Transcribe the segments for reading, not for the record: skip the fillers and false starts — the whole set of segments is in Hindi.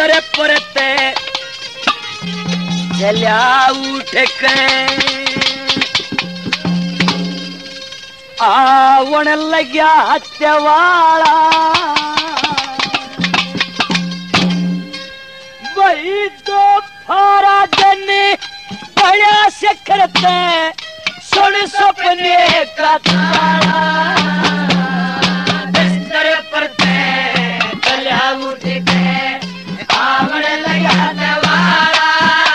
बिस्तर परते चलिया उठ के आवण लग्या हत्यावाला वही तो फारा जने बड़ा से करते सुन सपने का तारा बिस्तर परते चलिया उठ के आवण लग्या हत्यावाला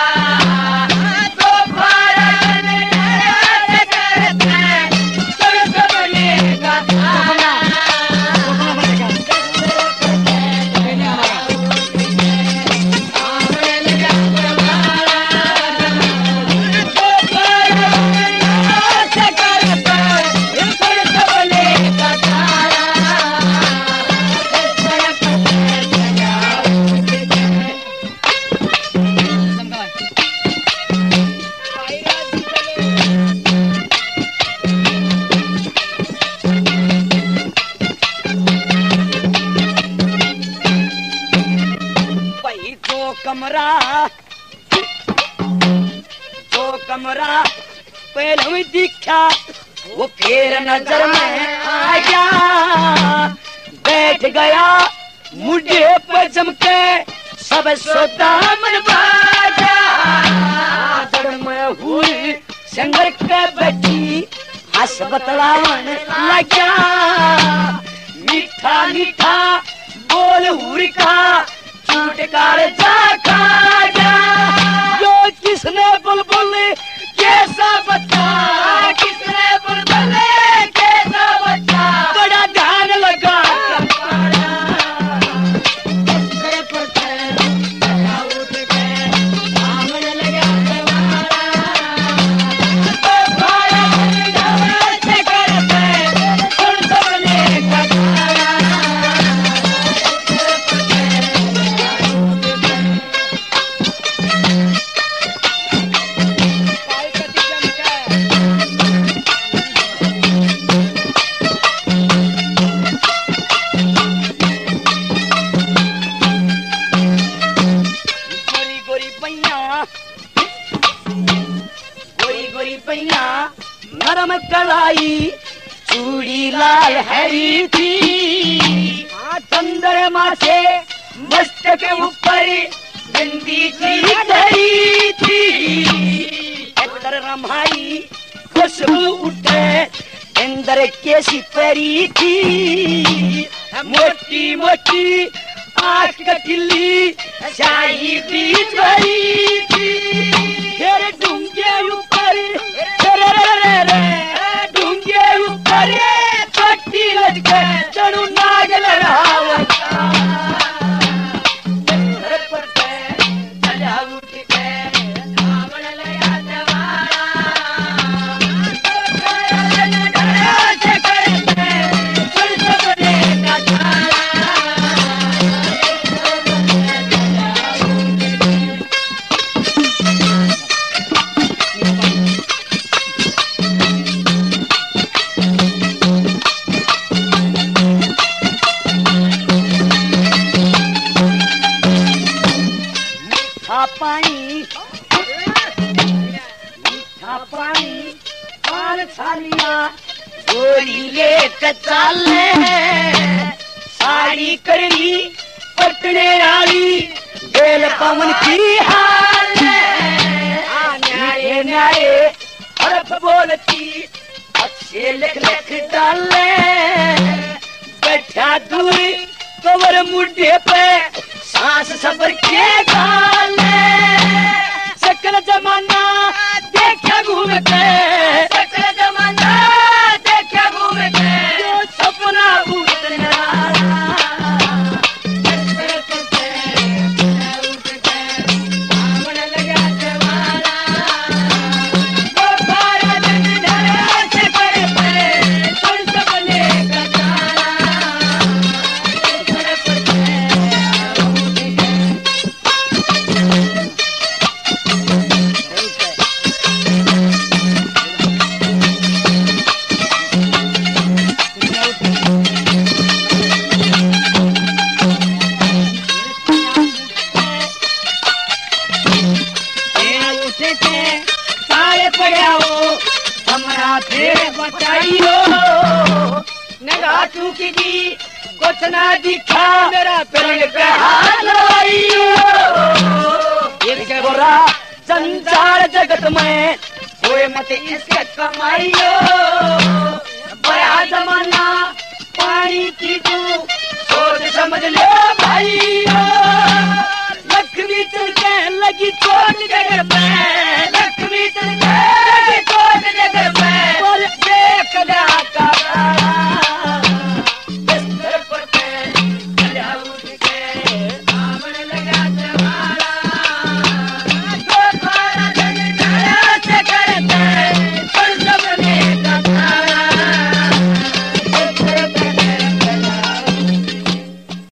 तो फारा जने बड़ा से करते सुन सपने का तारा कमरा पहले में दिखा वो फिर नजर में आ गया बैठ गया मुझे पर चमके सब सोदामन बाजा जड़ में हुई संगर के बैठी हंस बतलावन लगा मीठा मीठा बोल हुरी का चूटकार जा खा जा जो किसने बुलबुल कैसा बच्चा किसने बुलबुल कैसा बच्चा बड़ा ध्यान लगा नरम कलाई चूड़ी लाल हरी थी चंद्रमा से मस्तक के ऊपर बिंदी थी धरी थी अंदर रमाई खुशबू उठे अंदर कैसी परी थी मोटी मोटी आँख कटिली शाही बीच भरी थी फिर डूंगे ऊपर डूंगे ऊपर पट्टी लटके चढ़ू नाग लड़ावत चला उठ के आवण लगा दवारा सुन सपने का तारा मीठा पानी पान छालिया गोरी ले चाले साड़ी करनी पटने वाली बेल पवन की हाल न्यारे न्यारे हरफ बोलती अच्छे लिख लिख डाले बैठा दूर कवर मुड्ढे पे सांस सबर के गाले सकल जमाना देखा घूम के सकल जमाना देखा घूम के जो सपना भूत नारा आवण लगा दवारा वो फारा जन डरा से करते सुन सपने का तारा पड़ा हो हमरा फिर बचाइयो नगा चूकी जी कुछ ना दिखा मेरा पेड़ पे हाथ लगाइयो ये बुरा संसार जगत में कोई मत इसके कमाइयो बड़ा जमाना पानी की तू सोच समझ ले भाइयों लक्ष्मी चल के लगी चोट जगह पे